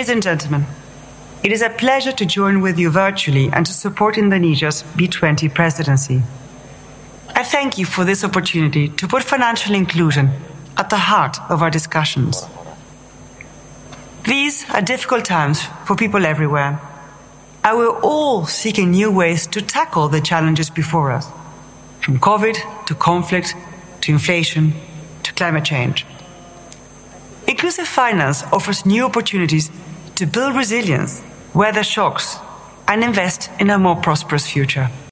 Ladies and gentlemen, it is a pleasure to join with you virtually and to support Indonesia's B20 presidency. I thank you for this opportunity to put financial inclusion at the heart of our discussions. These are difficult times for people everywhere, and we're all seeking new ways to tackle the challenges before us, from COVID to conflict to inflation to climate change. Inclusive finance offers new opportunities to build resilience, weather shocks, and invest in a more prosperous future.